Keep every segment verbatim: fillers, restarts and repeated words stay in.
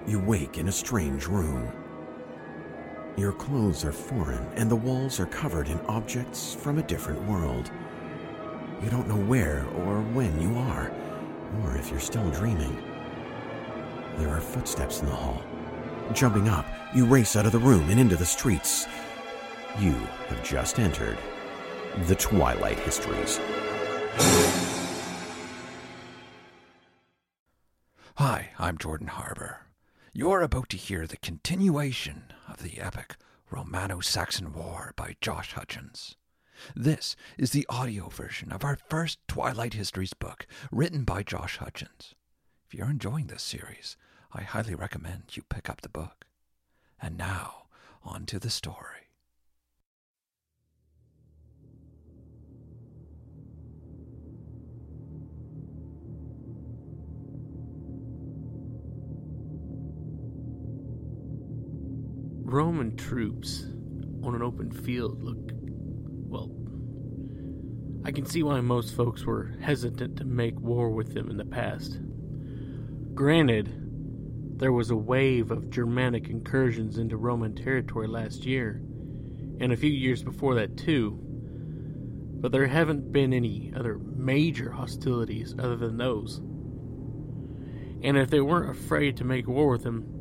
you wake in a strange room. Your clothes are foreign, and the walls are covered in objects from a different world. You don't know where or when you are, or if you're still dreaming. There are footsteps in the hall. Jumping up, you race out of the room and into the streets. You have just entered the Twilight Histories. Hi, I'm Jordan Harbour. You're about to hear the continuation of the epic Romano-Saxon War by Josh Hutchins. This is the audio version of our first Twilight Histories book, written by Josh Hutchins. If you're enjoying this series, I highly recommend you pick up the book. And now, on to the story. Roman troops on an open field look, well, I can see why most folks were hesitant to make war with them in the past. Granted, there was a wave of Germanic incursions into Roman territory last year, and a few years before that too, but there haven't been any other major hostilities other than those. And if they weren't afraid to make war with them,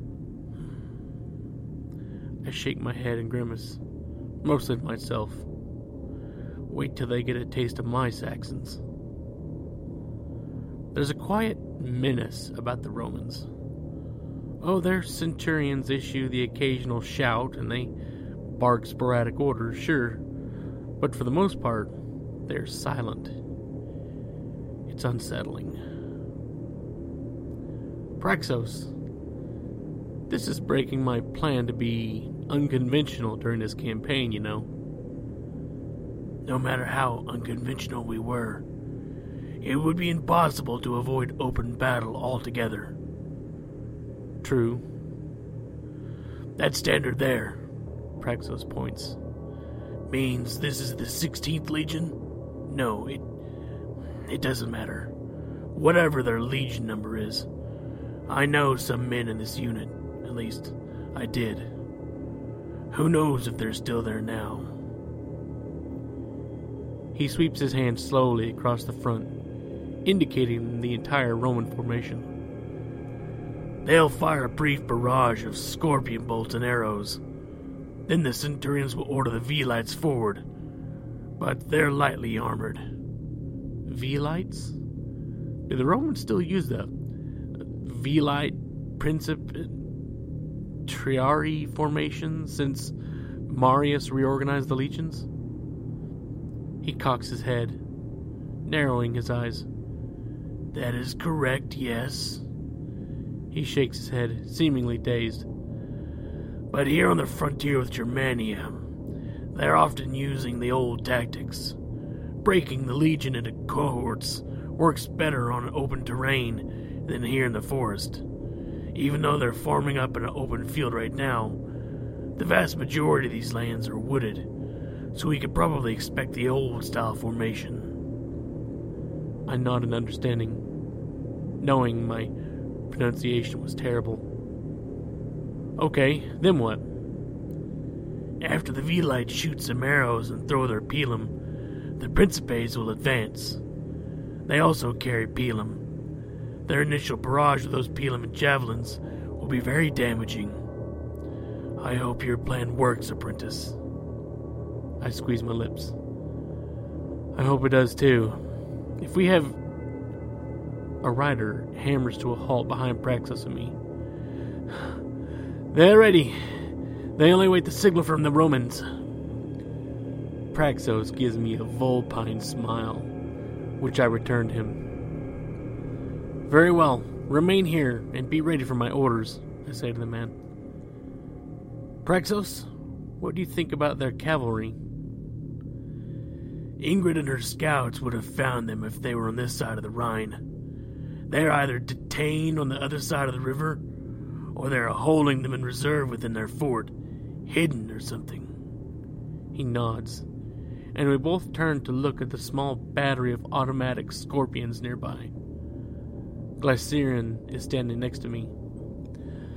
I shake my head and grimace, mostly to myself. Wait till they get a taste of my Saxons. There's a quiet menace about the Romans. Oh, their centurions issue the occasional shout and they bark sporadic orders, sure, but for the most part, they're silent. It's unsettling. Praxos, this is breaking my plan to be unconventional during this campaign, you know. No matter how unconventional we were, it would be impossible to avoid open battle altogether. True. That standard there, Praxos points, means this is the sixteenth Legion? No, it it doesn't matter. Whatever their Legion number is, I know some men in this unit. At least, I did. Who knows if they're still there now? He sweeps his hand slowly across the front, indicating the entire Roman formation. They'll fire a brief barrage of scorpion bolts and arrows. Then the Centurions will order the Velites forward, but they're lightly armored. Velites? Do the Romans still use the Velite Princip Triarii formation since Marius reorganized the legions? He cocks his head, narrowing his eyes. That is correct, yes. He shakes his head, seemingly dazed. But here on the frontier with Germania, they're often using the old tactics. Breaking the legion into cohorts works better on open terrain than here in the forest. Even though they're forming up in an open field right now, the vast majority of these lands are wooded, so we could probably expect the old-style formation. I nod in understanding, knowing my pronunciation was terrible. Okay, then what? After the Velites shoot some arrows and throw their pilum, the Principes will advance. They also carry pilum. Their initial barrage of those pilum and javelins will be very damaging. I hope your plan works, apprentice. I squeeze my lips. I hope it does too. If we have... A rider hammers to a halt behind Praxos and me. They're ready. They only wait the signal from the Romans. Praxos gives me a vulpine smile, which I return to him. Very well. Remain here and be ready for my orders, I say to the man. Praxos, what do you think about their cavalry? Ingrid and her scouts would have found them if they were on this side of the Rhine. They're either detained on the other side of the river, or they're holding them in reserve within their fort, hidden or something. He nods, and we both turn to look at the small battery of automatic scorpions nearby. Glycerion is standing next to me.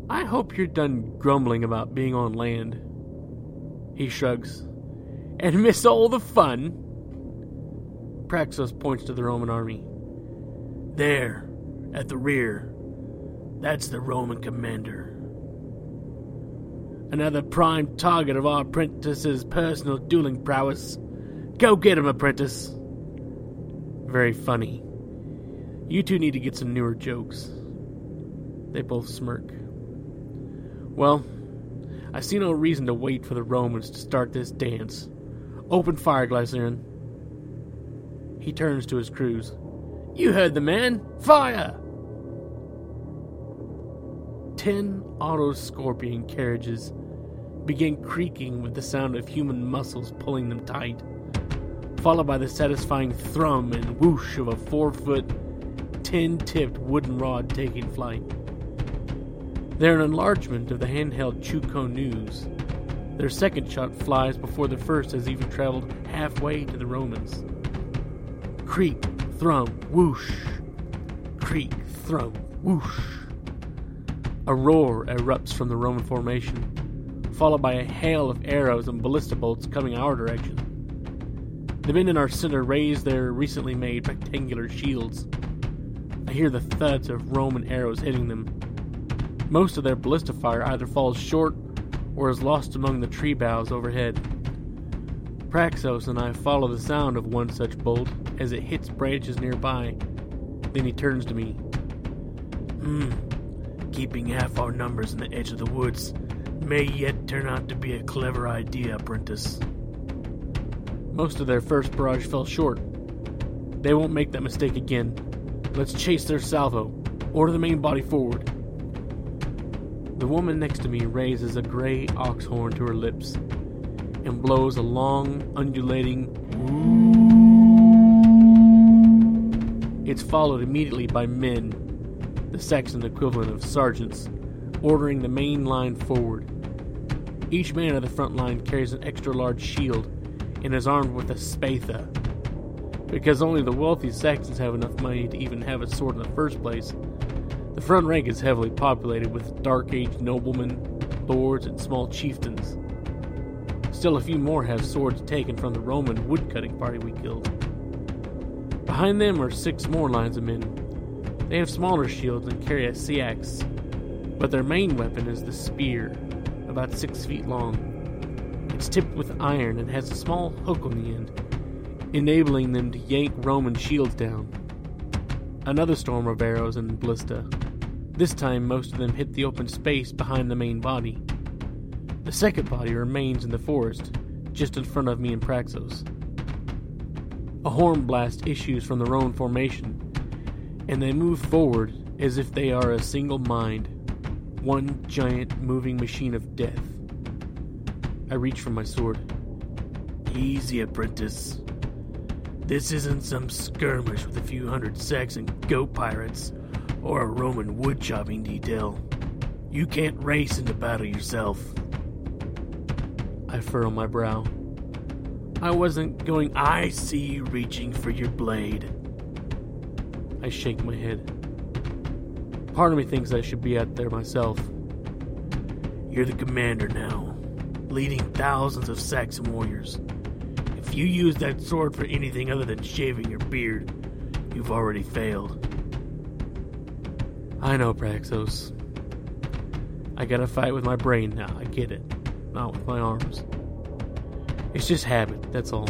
I hope you're done grumbling about being on land. He shrugs. And miss all the fun? Praxos points to the Roman army. There, at the rear, that's the Roman commander. Another prime target of our apprentice's personal dueling prowess. Go get him, apprentice. Very funny. You two need to get some newer jokes. They both smirk. Well, I see no reason to wait for the Romans to start this dance. Open fire, Glycerin. He turns to his crews. You heard the man. Fire! Ten auto-scorpion carriages begin creaking with the sound of human muscles pulling them tight, followed by the satisfying thrum and whoosh of a four-foot, tin-tipped wooden rod taking flight. They're an enlargement of the handheld Chuko News. Their second shot flies before the first has even traveled halfway to the Romans. Creak, thrum, whoosh. Creak, thrum, whoosh. A roar erupts from the Roman formation, followed by a hail of arrows and ballista bolts coming our direction. The men in our center raise their recently made rectangular shields. I hear the thuds of Roman arrows hitting them. Most of their ballista fire either falls short or is lost among the tree boughs overhead. Praxos and I follow the sound of one such bolt as it hits branches nearby. Then he turns to me. Hmm, keeping half our numbers in the edge of the woods may yet turn out to be a clever idea, apprentice. Most of their first barrage fell short. They won't make that mistake again. Let's chase their salvo. Order the main body forward. The woman next to me raises a gray ox horn to her lips and blows a long, undulating whoo. It's followed immediately by men, the Saxon equivalent of sergeants, ordering the main line forward. Each man of the front line carries an extra-large shield and is armed with a spatha. Because only the wealthy Saxons have enough money to even have a sword in the first place, the front rank is heavily populated with Dark Age noblemen, lords, and small chieftains. Still a few more have swords taken from the Roman woodcutting party we killed. Behind them are six more lines of men. They have smaller shields and carry a seax, but their main weapon is the spear, about six feet long. It's tipped with iron and has a small hook on the end, enabling them to yank Roman shields down. Another storm of arrows and ballista. This time most of them hit the open space behind the main body. The second body remains in the forest, just in front of me and Praxos. A horn blast issues from the Roman formation, and they move forward as if they are a single mind, one giant moving machine of death. I reach for my sword. Easy, apprentice. This isn't some skirmish with a few hundred Saxon goat pirates or a Roman wood-chopping detail. You can't race into battle yourself. I furrow my brow. I wasn't going... I see you reaching for your blade. I shake my head. Part of me thinks I should be out there myself. You're the commander now, leading thousands of Saxon warriors. If you use that sword for anything other than shaving your beard, you've already failed. I know, Praxos. I gotta fight with my brain now, I get it. Not with my arms. It's just habit, that's all.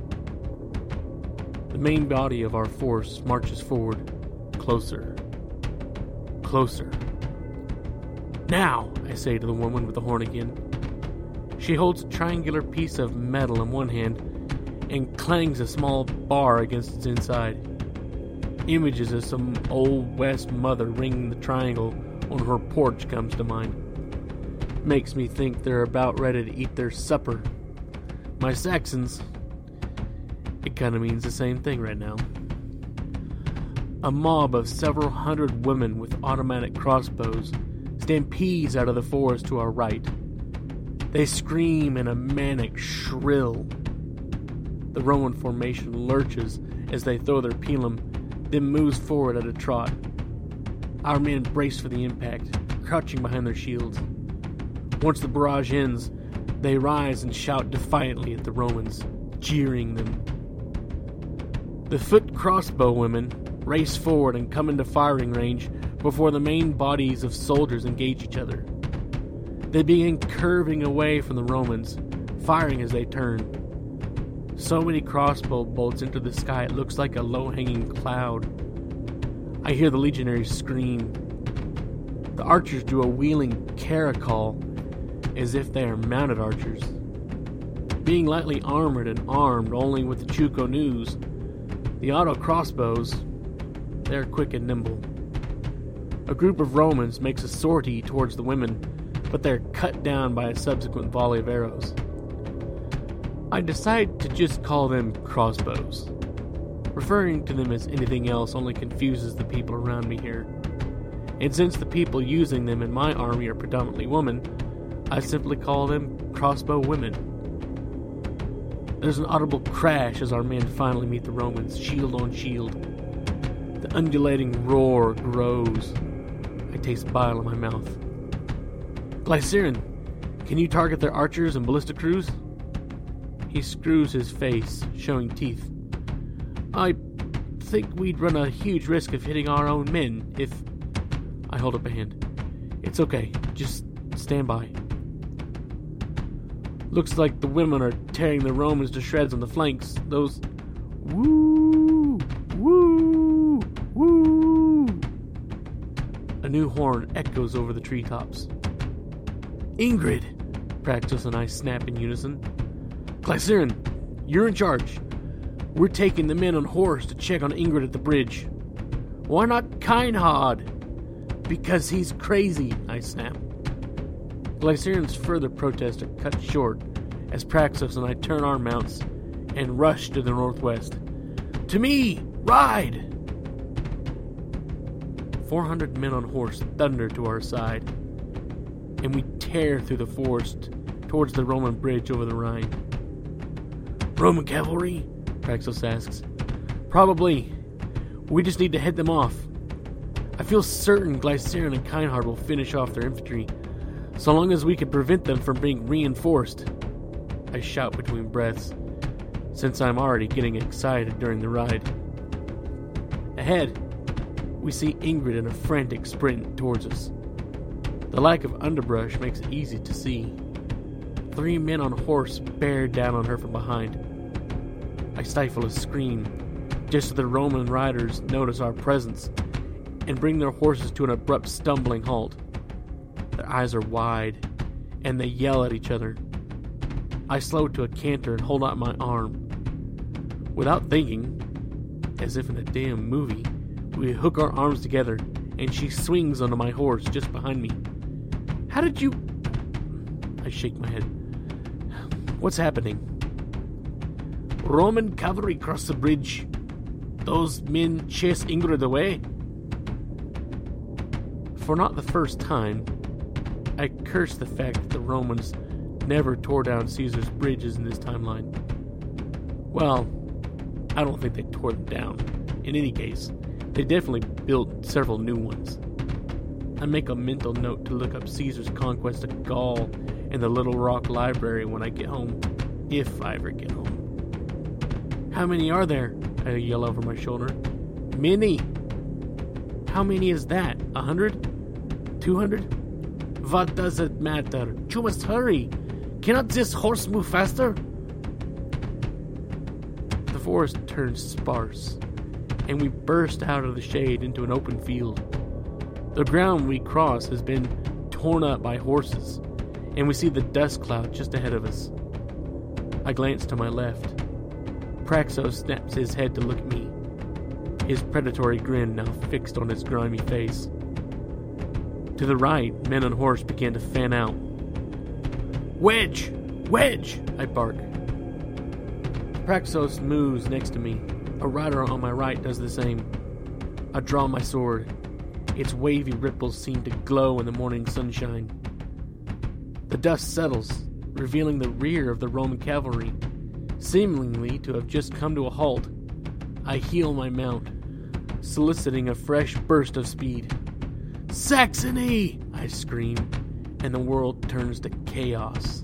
The main body of our force marches forward, closer. Closer. Now, I say to the woman with the horn again. She holds a triangular piece of metal in one hand and clangs a small bar against its inside. Images of some old West mother ringing the triangle on her porch comes to mind. Makes me think they're about ready to eat their supper. My Saxons, it kinda means the same thing right now. A mob of several hundred women with automatic crossbows stampedes out of the forest to our right. They scream in a manic shrill. The Roman formation lurches as they throw their pilum, then moves forward at a trot. Our men brace for the impact, crouching behind their shields. Once the barrage ends, they rise and shout defiantly at the Romans, jeering them. The foot crossbow women race forward and come into firing range before the main bodies of soldiers engage each other. They begin curving away from the Romans, firing as they turn. So many crossbow bolts into the sky it looks like a low-hanging cloud. I hear the legionaries scream. The archers do a wheeling caracol as if they are mounted archers. Being lightly armored and armed only with the Chuko News, the auto crossbows, they're quick and nimble. A group of Romans makes a sortie towards the women, but they're cut down by a subsequent volley of arrows. I decide to just call them crossbows. Referring to them as anything else only confuses the people around me here. And since the people using them in my army are predominantly women, I simply call them crossbow women. There's an audible crash as our men finally meet the Romans, shield on shield. The undulating roar grows. I taste bile in my mouth. Glycerin, can you target their archers and ballista crews? He screws his face, showing teeth. I think we'd run a huge risk of hitting our own men if... I hold up a hand. It's okay, just stand by. Looks like the women are tearing the Romans to shreds on the flanks. Those... Woo! Woo! Woo! A new horn echoes over the treetops. Ingrid! Praxos and I snap in unison. Glycerin, you're in charge. We're taking the men on horse to check on Ingrid at the bridge. Why not Kynhard? Because he's crazy, I snap. Glycerin's further protests are cut short as Praxos and I turn our mounts and rush to the northwest. To me! Ride! Four hundred men on horse thunder to our side, and we tear through the forest towards the Roman bridge over the Rhine. Roman cavalry? Praxos asks. Probably. We just need to head them off. I feel certain Glycerin and Kynhard will finish off their infantry, so long as we can prevent them from being reinforced. I shout between breaths, since I'm already getting excited during the ride. Ahead, we see Ingrid in a frantic sprint towards us. The lack of underbrush makes it easy to see. Three men on horse bear down on her from behind. I stifle a scream, just as the Roman riders notice our presence and bring their horses to an abrupt stumbling halt. Their eyes are wide, and they yell at each other. I slow to a canter and hold out my arm. Without thinking, as if in a damn movie, we hook our arms together, and she swings onto my horse just behind me. How did you... I shake my head. What's happening? Roman cavalry cross the bridge. Those men chase Ingrid away. For not the first time, I curse the fact that the Romans never tore down Caesar's bridges in this timeline. Well, I don't think they tore them down. In any case, they definitely built several new ones. I make a mental note to look up Caesar's conquest of Gaul in the Little Rock Library when I get home, if I ever get home. How many are there? I yell over my shoulder. Many. How many is that? A hundred? Two hundred? What does it matter? You must hurry. Cannot this horse move faster? The forest turns sparse, and we burst out of the shade into an open field. The ground we cross has been torn up by horses, and we see the dust cloud just ahead of us. I glance to my left. Praxos snaps his head to look at me, his predatory grin now fixed on his grimy face. To the right, men on horse began to fan out. Wedge! Wedge! I bark. Praxos moves next to me. A rider on my right does the same. I draw my sword. Its wavy ripples seem to glow in the morning sunshine. The dust settles, revealing the rear of the Roman cavalry, seemingly to have just come to a halt. I heel my mount, soliciting a fresh burst of speed. Saxony! I scream, and the world turns to chaos.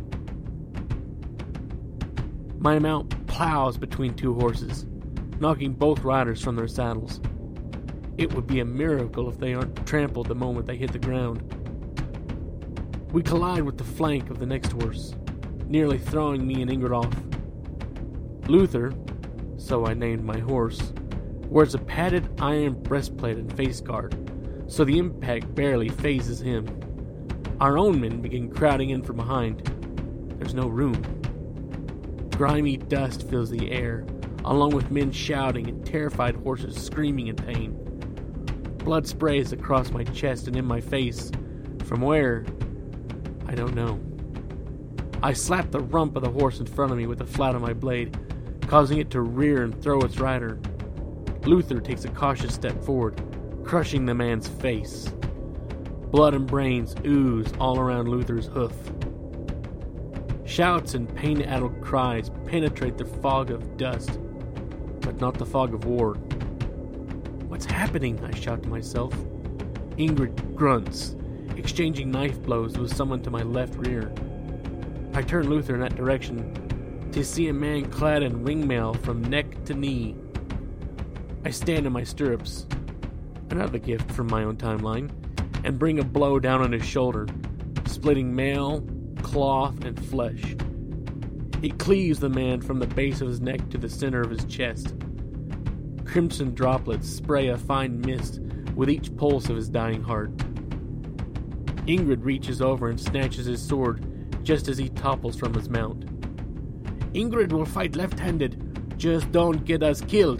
My mount plows between two horses, knocking both riders from their saddles. It would be a miracle if they aren't trampled the moment they hit the ground. We collide with the flank of the next horse, nearly throwing me and Ingrid off. Luther, so I named my horse, wears a padded iron breastplate and face guard, so the impact barely phases him. Our own men begin crowding in from behind. There's no room. Grimy dust fills the air, along with men shouting and terrified horses screaming in pain. Blood sprays across my chest and in my face. From where? I don't know. I slap the rump of the horse in front of me with the flat of my blade, causing it to rear and throw its rider. Luther takes a cautious step forward, crushing the man's face. Blood and brains ooze all around Luther's hoof. Shouts and pain-addled cries penetrate the fog of dust, but not the fog of war. What's happening? I shout to myself. Ingrid grunts, exchanging knife blows with someone to my left rear. I turn Luther in that direction to see a man clad in ringmail from neck to knee. I stand in my stirrups, another gift from my own timeline, and bring a blow down on his shoulder, splitting mail, cloth, and flesh. It cleaves the man from the base of his neck to the center of his chest. Crimson droplets spray a fine mist with each pulse of his dying heart. Ingrid reaches over and snatches his sword just as he topples from his mount. Ingrid will fight left-handed. Just don't get us killed.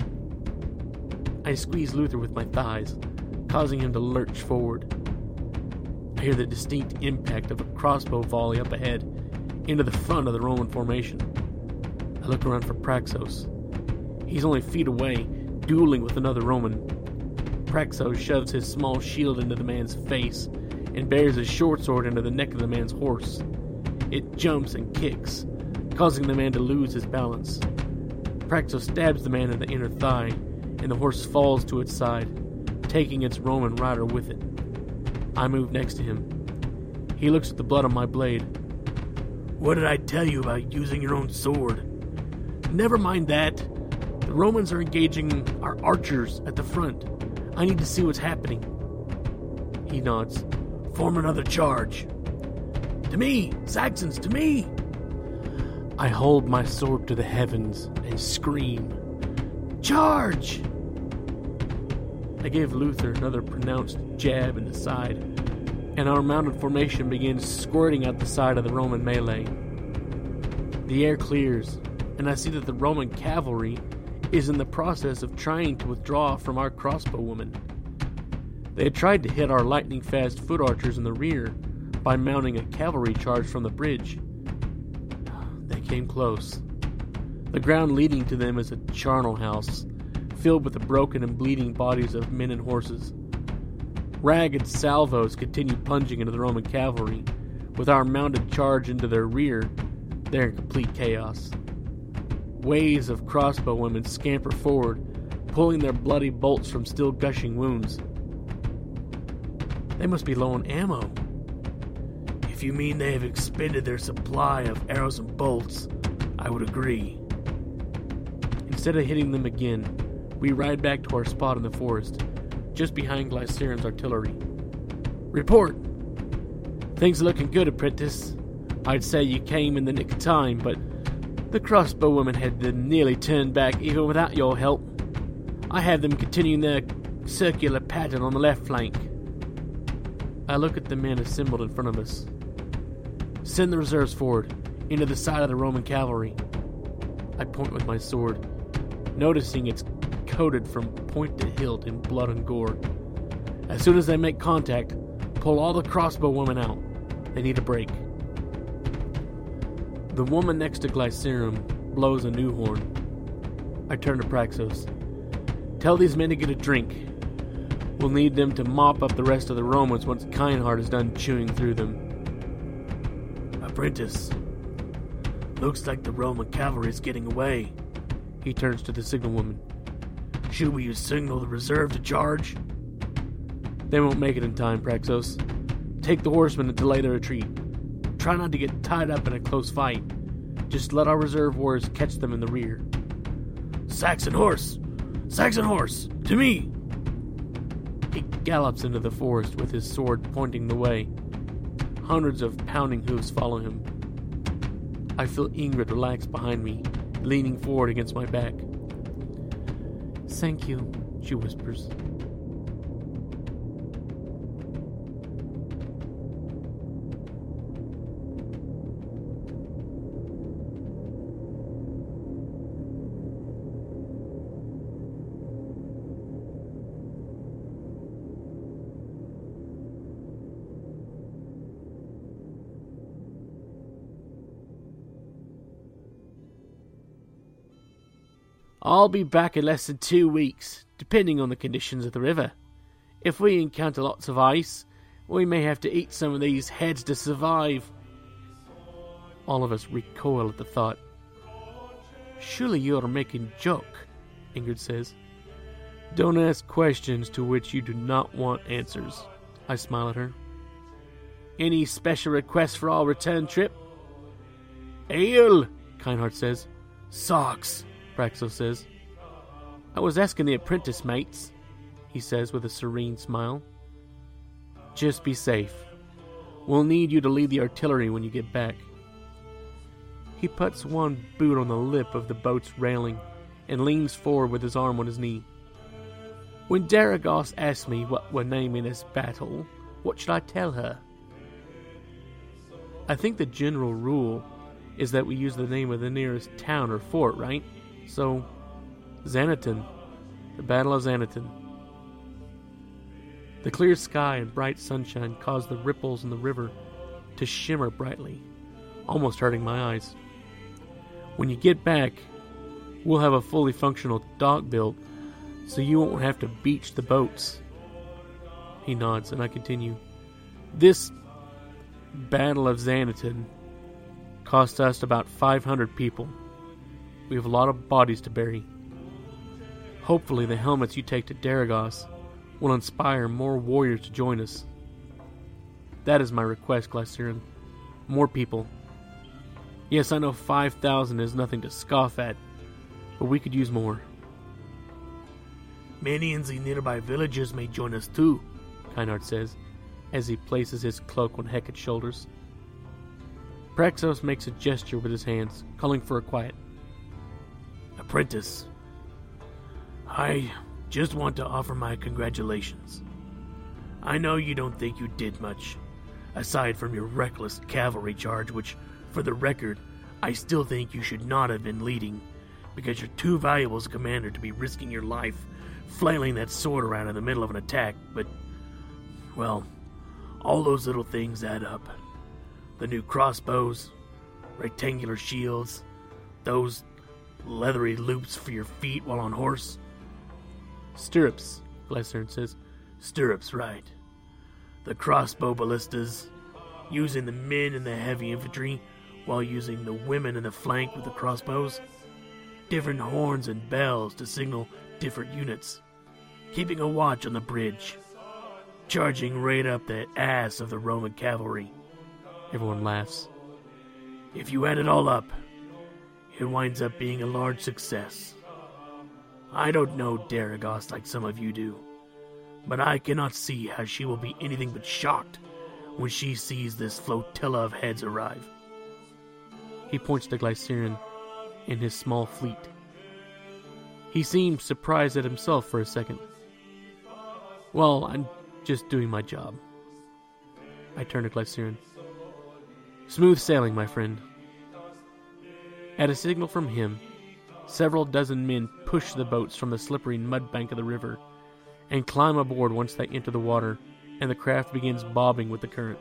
I squeeze Luther with my thighs, causing him to lurch forward. I hear the distinct impact of a crossbow volley up ahead, into the front of the Roman formation. I look around for Praxos. He's only feet away, dueling with another Roman. Praxos shoves his small shield into the man's face and bears his short sword into the neck of the man's horse. It jumps and kicks, causing the man to lose his balance. Praxos stabs the man in the inner thigh, and the horse falls to its side, taking its Roman rider with it. I move next to him. He looks at the blood on my blade. What did I tell you about using your own sword? Never mind that. The Romans are engaging our archers at the front. I need to see what's happening. He nods. Form another charge. To me! Saxons, to me! I hold my sword to the heavens and scream. Charge! I gave Luther another pronounced jab in the side, and our mounted formation begins squirting out the side of the Roman melee. The air clears, and I see that the Roman cavalry is in the process of trying to withdraw from our crossbowwomen. They had tried to hit our lightning-fast foot archers in the rear by mounting a cavalry charge from the bridge. They came close. The ground leading to them is a charnel house, filled with the broken and bleeding bodies of men and horses. Ragged salvos continue plunging into the Roman cavalry. With our mounted charge into their rear, they're in complete chaos. Waves of crossbowwomen scamper forward, pulling their bloody bolts from still gushing wounds. They must be low on ammo. If you mean they have expended their supply of arrows and bolts, I would agree. Instead of hitting them again, we ride back to our spot in the forest, just behind Glycerium's artillery. Report! Things are looking good, apprentice. I'd say you came in the nick of time, but the crossbowwomen had nearly turned back even without your help. I have them continuing their circular pattern on the left flank. I look at the men assembled in front of us. Send the reserves forward, into the side of the Roman cavalry. I point with my sword, noticing it's coated from point to hilt in blood and gore. As soon as they make contact, pull all the crossbowwomen out. They need a break. The woman next to Glycerium blows a new horn. I turn to Praxos. Tell these men to get a drink. We'll need them to mop up the rest of the Romans once Kynhard is done chewing through them. Apprentice, looks like the Roman cavalry is getting away. He turns to the signal woman. Should we signal the reserve to charge? They won't make it in time, Praxos. Take the horsemen and delay their retreat. Try not to get tied up in a close fight. Just let our reserve warriors catch them in the rear. Saxon horse! Saxon horse! To me! He gallops into the forest with his sword pointing the way. Hundreds of pounding hooves follow him. I feel Ingrid relax behind me, leaning forward against my back. Thank you, she whispers. I'll be back in less than two weeks, depending on the conditions of the river. If we encounter lots of ice, we may have to eat some of these heads to survive. All of us recoil at the thought. Surely you are making a joke, Ingrid says. Don't ask questions to which you do not want answers. I smile at her. Any special requests for our return trip? Ale, Kinehart says. Socks, Praxos says. I was asking the apprentice mates, he says with a serene smile. Just be safe. We'll need you to lead the artillery when you get back. He puts one boot on the lip of the boat's railing and leans forward with his arm on his knee. When Daragos asks me what we're naming this battle, what should I tell her? I think the general rule is that we use the name of the nearest town or fort, right? So, Xanaton. The Battle of Xanaton. The clear sky and bright sunshine cause the ripples in the river to shimmer brightly, almost hurting my eyes. When you get back, we'll have a fully functional dock built, so you won't have to beach the boats. He nods, and I continue. This Battle of Xanaton cost us about five hundred people. We have a lot of bodies to bury. Hopefully the helmets you take to Daragos will inspire more warriors to join us. That is my request, Glycerin. More people. Yes, I know five thousand is nothing to scoff at, but we could use more. Many in the nearby villages may join us too, Kinehart says, as he places his cloak on Hecate's shoulders. Praxos makes a gesture with his hands, calling for a quiet. Apprentice, I just want to offer my congratulations. I know you don't think you did much, aside from your reckless cavalry charge, which, for the record, I still think you should not have been leading, because you're too valuable as a commander to be risking your life flailing that sword around in the middle of an attack, but, well, all those little things add up. The new crossbows, rectangular shields, those leathery loops for your feet while on horse. Stirrups, Glycerin says. Stirrups, right. The crossbow ballistas, using the men and the heavy infantry while using the women in the flank with the crossbows. Different horns and bells to signal different units. Keeping a watch on the bridge. Charging right up the ass of the Roman cavalry. Everyone laughs. If you add it all up, it winds up being a large success. I don't know Daragos like some of you do, but I cannot see how she will be anything but shocked when she sees this flotilla of heads arrive. He points to Glycerin and his small fleet. He seems surprised at himself for a second. Well, I'm just doing my job. I turn to Glycerin. Smooth sailing, my friend. At a signal from him, several dozen men push the boats from the slippery mud bank of the river and climb aboard once they enter the water, and the craft begins bobbing with the current.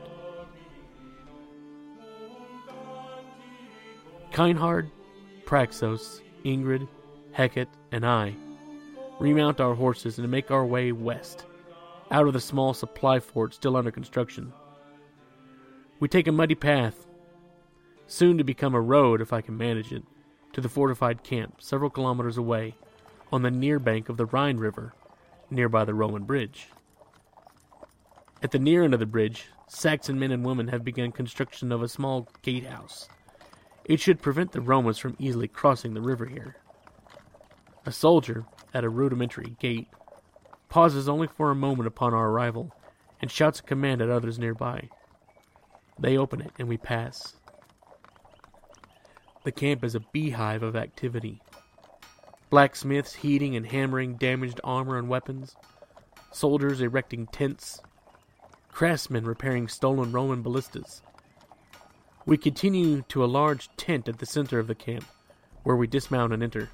Kinehard, Praxos, Ingrid, Hecate, and I remount our horses and make our way west, out of the small supply fort still under construction. We take a muddy path, soon to become a road if I can manage it, to the fortified camp several kilometers away on the near bank of the Rhine River, nearby the Roman bridge. At the near end of the bridge, Saxon men and women have begun construction of a small gatehouse. It should prevent the Romans from easily crossing the river here. A soldier, at a rudimentary gate, pauses only for a moment upon our arrival and shouts a command at others nearby. They open it and we pass. The camp is a beehive of activity. Blacksmiths heating and hammering damaged armor and weapons, soldiers erecting tents, craftsmen repairing stolen Roman ballistas. We continue to a large tent at the center of the camp, where we dismount and enter.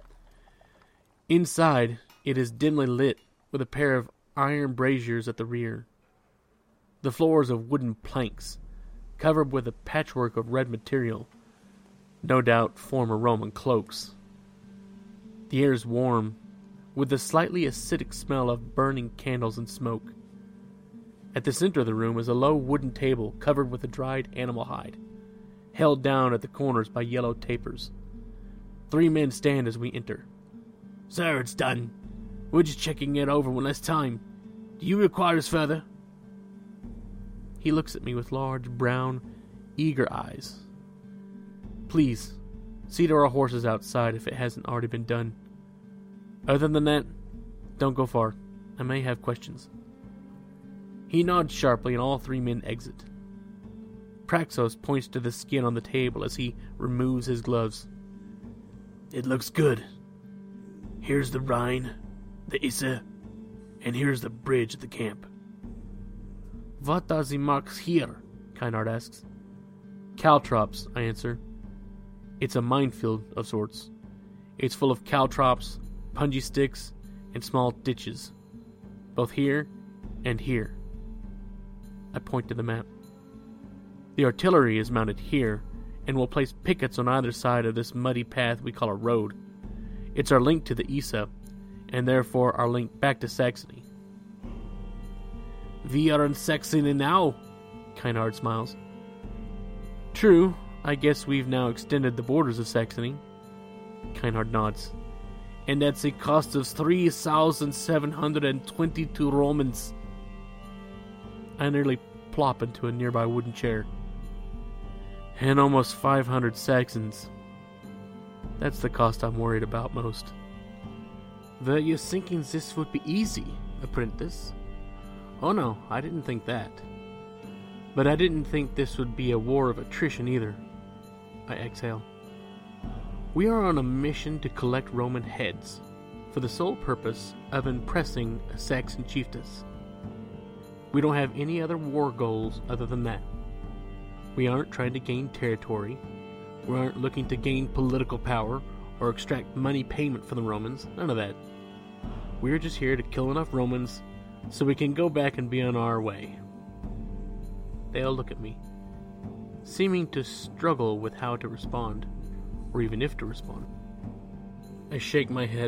Inside, it is dimly lit with a pair of iron braziers at the rear. The floor is of wooden planks, covered with a patchwork of red material, no doubt former Roman cloaks. The air is warm, with the slightly acidic smell of burning candles and smoke. At the center of the room is a low wooden table covered with a dried animal hide, held down at the corners by yellow tapers. Three men stand as we enter. "Sir, it's done. We're just checking it over one last time. Do you require us further?" He looks at me with large, brown, eager eyes. "Please, see to our horses outside if it hasn't already been done. Other than that, don't go far. I may have questions." He nods sharply and all three men exit. Praxos points to the skin on the table as he removes his gloves. "It looks good. Here's the Rhine, the Isar, and here's the bridge at the camp." "What are the marks here?" Kynard asks. "Caltrops," I answer. It's a minefield of sorts. It's full of caltrops, punji sticks, and small ditches, both here and here. I point to the map. The artillery is mounted here, and will place pickets on either side of this muddy path we call a road. It's our link to the Isa, and therefore our link back to Saxony. "We are in Saxony now," Kynard smiles. "True, I guess we've now extended the borders of Saxony." Kynard nods. "And at the cost of three thousand seven hundred twenty-two Romans." I nearly plop into a nearby wooden chair. "And almost five hundred Saxons. That's the cost I'm worried about most." "Were you thinking this would be easy, apprentice?" "Oh no, I didn't think that. But I didn't think this would be a war of attrition either." I exhale. "We are on a mission to collect Roman heads, for the sole purpose of impressing a Saxon chiefess. We don't have any other war goals other than that. We aren't trying to gain territory. We aren't looking to gain political power or extract money payment from the Romans. None of that. We're just here to kill enough Romans so we can go back and be on our way." They all look at me, seeming to struggle with how to respond, or even if to respond. I shake my head.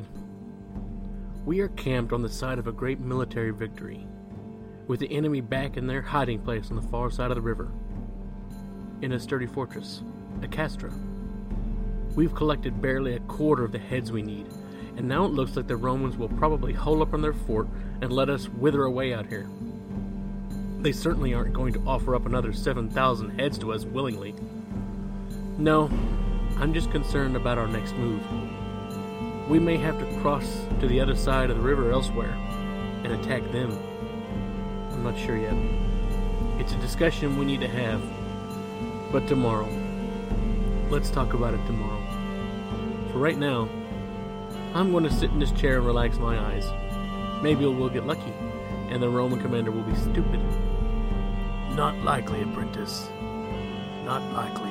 We are camped on the side of a great military victory, with the enemy back in their hiding place on the far side of the river, in a sturdy fortress, a castra. We've collected barely a quarter of the heads we need, and now it looks like the Romans will probably hole up on their fort and let us wither away out here. They certainly aren't going to offer up another seven thousand heads to us willingly. No, I'm just concerned about our next move. We may have to cross to the other side of the river elsewhere and attack them. I'm not sure yet. It's a discussion we need to have, but tomorrow. Let's talk about it tomorrow. For right now, I'm going to sit in this chair and relax my eyes. Maybe we'll get lucky, and the Roman commander will be stupid. "Not likely, apprentice. Not likely."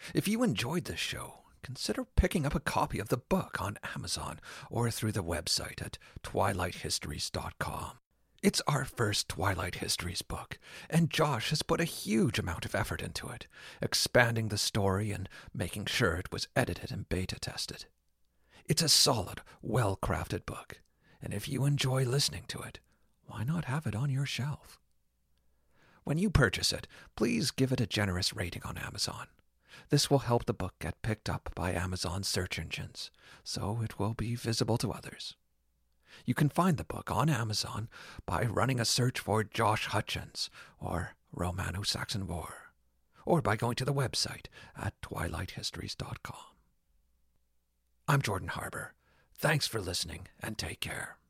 If you enjoyed this show, consider picking up a copy of the book on Amazon or through the website at twilight histories dot com. It's our first Twilight Histories book, and Josh has put a huge amount of effort into it, expanding the story and making sure it was edited and beta tested. It's a solid, well-crafted book, and if you enjoy listening to it, why not have it on your shelf? When you purchase it, please give it a generous rating on Amazon. This will help the book get picked up by Amazon search engines, so it will be visible to others. You can find the book on Amazon by running a search for Josh Hutchins or Romano-Saxon War, or by going to the website at twilight histories dot com. I'm Jordan Harbour. Thanks for listening, and take care.